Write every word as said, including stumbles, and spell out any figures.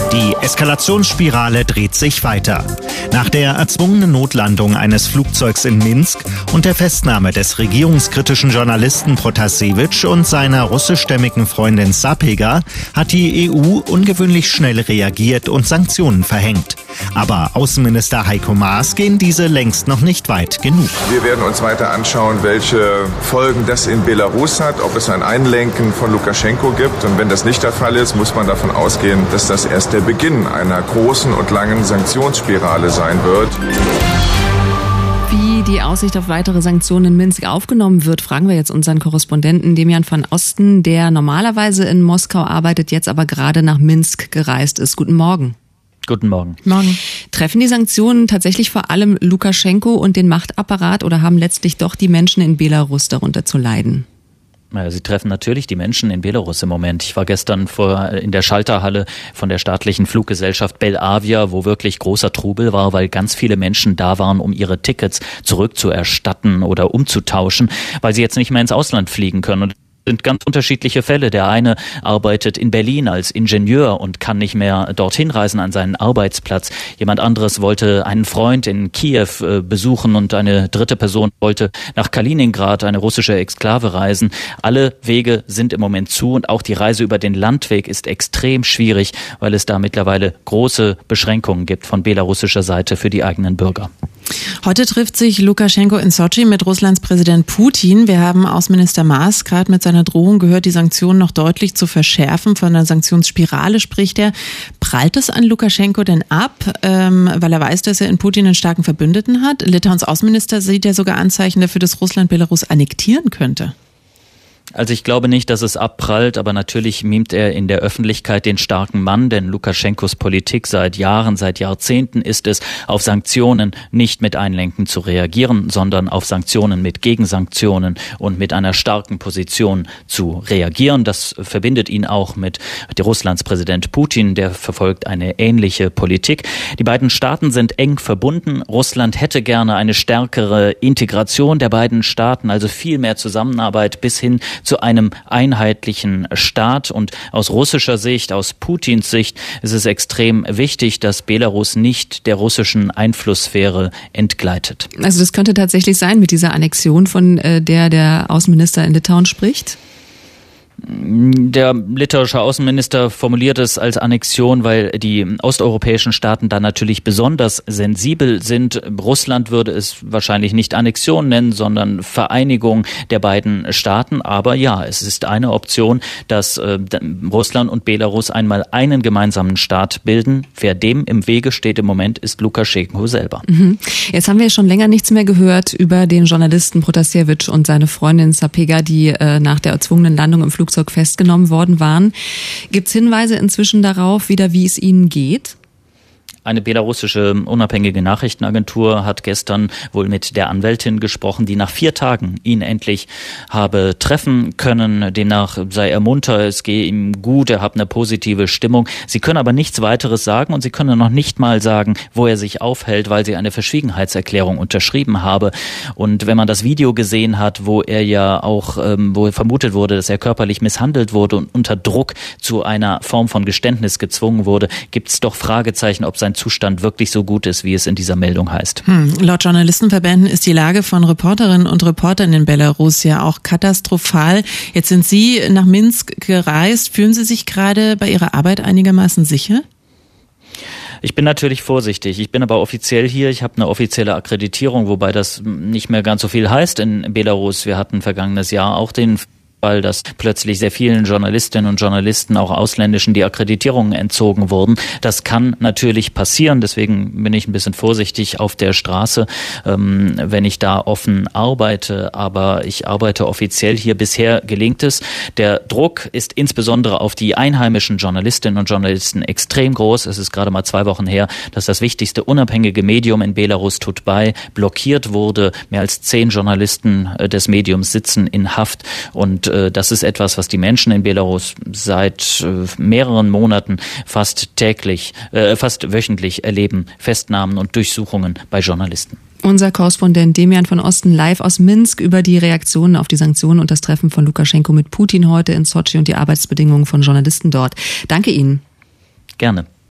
Die Eskalationsspirale dreht sich weiter. Nach der erzwungenen Notlandung eines Flugzeugs in Minsk und der Festnahme des regierungskritischen Journalisten Protasevich und seiner russischstämmigen Freundin Sapega hat die E U ungewöhnlich schnell reagiert und Sanktionen verhängt. Aber Außenminister Heiko Maas gehen diese längst noch nicht weit genug. Wir werden uns weiter anschauen, welche Folgen das in Belarus hat, ob es ein Einlenken von Lukaschenko gibt. Und wenn das nicht der Fall ist, muss man davon ausgehen, dass das erst der Beginn einer großen und langen Sanktionsspirale sein wird. Wie die Aussicht auf weitere Sanktionen in Minsk aufgenommen wird, fragen wir jetzt unseren Korrespondenten Demian van Osten, der normalerweise in Moskau arbeitet, jetzt aber gerade nach Minsk gereist ist. Guten Morgen. Guten Morgen. Morgen. Treffen die Sanktionen tatsächlich vor allem Lukaschenko und den Machtapparat oder haben letztlich doch die Menschen in Belarus darunter zu leiden? Ja, sie treffen natürlich die Menschen in Belarus im Moment. Ich war gestern vor, in der Schalterhalle von der staatlichen Fluggesellschaft Belavia, wo wirklich großer Trubel war, weil ganz viele Menschen da waren, um ihre Tickets zurückzuerstatten oder umzutauschen, weil sie jetzt nicht mehr ins Ausland fliegen können. Und sind ganz unterschiedliche Fälle. Der eine arbeitet in Berlin als Ingenieur und kann nicht mehr dorthin reisen an seinen Arbeitsplatz. Jemand anderes wollte einen Freund in Kiew äh, besuchen und eine dritte Person wollte nach Kaliningrad, eine russische Exklave, reisen. Alle Wege sind im Moment zu und auch die Reise über den Landweg ist extrem schwierig, weil es da mittlerweile große Beschränkungen gibt von belarussischer Seite für die eigenen Bürger. Heute trifft sich Lukaschenko in Sotschi mit Russlands Präsident Putin. Wir haben Außenminister Maas gerade mit seiner Drohung gehört, die Sanktionen noch deutlich zu verschärfen. Von einer Sanktionsspirale spricht er. Prallt es an Lukaschenko denn ab, ähm, weil er weiß, dass er in Putin einen starken Verbündeten hat? Litauens Außenminister sieht ja sogar Anzeichen dafür, dass Russland Belarus annektieren könnte. Also ich glaube nicht, dass es abprallt, aber natürlich mimt er in der Öffentlichkeit den starken Mann, denn Lukaschenkos Politik seit Jahren, seit Jahrzehnten ist es, auf Sanktionen nicht mit Einlenken zu reagieren, sondern auf Sanktionen mit Gegensanktionen und mit einer starken Position zu reagieren. Das verbindet ihn auch mit Russlands Präsident Putin, der verfolgt eine ähnliche Politik. Die beiden Staaten sind eng verbunden. Russland hätte gerne eine stärkere Integration der beiden Staaten, also viel mehr Zusammenarbeit bis hin zu einem einheitlichen Staat. Und aus russischer Sicht, aus Putins Sicht, ist es extrem wichtig, dass Belarus nicht der russischen Einflusssphäre entgleitet. Also das könnte tatsächlich sein mit dieser Annexion, von der der Außenminister in Litauen spricht? Der litauische Außenminister formuliert es als Annexion, weil die osteuropäischen Staaten da natürlich besonders sensibel sind. Russland würde es wahrscheinlich nicht Annexion nennen, sondern Vereinigung der beiden Staaten. Aber ja, es ist eine Option, dass äh, Russland und Belarus einmal einen gemeinsamen Staat bilden. Wer dem im Wege steht im Moment, ist Lukaschenko selber. Mhm. Jetzt haben wir schon länger nichts mehr gehört über den Journalisten Protasevich und seine Freundin Sapega, die äh, nach der erzwungenen Landung im Flugzeug festgenommen worden waren. Gibt es Hinweise inzwischen darauf, wieder wie es ihnen geht? Eine belarussische unabhängige Nachrichtenagentur hat gestern wohl mit der Anwältin gesprochen, die nach vier Tagen ihn endlich habe treffen können. Demnach sei er munter, es gehe ihm gut, er habe eine positive Stimmung. Sie können aber nichts weiteres sagen und sie können noch nicht mal sagen, wo er sich aufhält, weil sie eine Verschwiegenheitserklärung unterschrieben habe. Und wenn man das Video gesehen hat, wo er ja auch, ähm, wo vermutet wurde, dass er körperlich misshandelt wurde und unter Druck zu einer Form von Geständnis gezwungen wurde, gibt es doch Fragezeichen, ob sein Zustand wirklich so gut ist, wie es in dieser Meldung heißt. Hm. Laut Journalistenverbänden ist die Lage von Reporterinnen und Reportern in Belarus ja auch katastrophal. Jetzt sind Sie nach Minsk gereist. Fühlen Sie sich gerade bei Ihrer Arbeit einigermaßen sicher? Ich bin natürlich vorsichtig. Ich bin aber offiziell hier. Ich habe eine offizielle Akkreditierung, wobei das nicht mehr ganz so viel heißt in Belarus. Wir hatten vergangenes Jahr auch den Fall, dass plötzlich sehr vielen Journalistinnen und Journalisten, auch ausländischen, die Akkreditierungen entzogen wurden. Das kann natürlich passieren, deswegen bin ich ein bisschen vorsichtig auf der Straße, ähm, wenn ich da offen arbeite, aber ich arbeite offiziell hier. Bisher gelingt es. Der Druck ist insbesondere auf die einheimischen Journalistinnen und Journalisten extrem groß. Es ist gerade mal zwei Wochen her, dass das wichtigste unabhängige Medium in Belarus, Tutbay, blockiert wurde. Mehr als zehn Journalisten des Mediums sitzen in Haft und das ist etwas, was die Menschen in Belarus seit mehreren Monaten fast täglich, äh, fast wöchentlich erleben. Festnahmen und Durchsuchungen bei Journalisten. Unser Korrespondent Demian van Osten live aus Minsk über die Reaktionen auf die Sanktionen und das Treffen von Lukaschenko mit Putin heute in Sotschi und die Arbeitsbedingungen von Journalisten dort. Danke Ihnen. Gerne.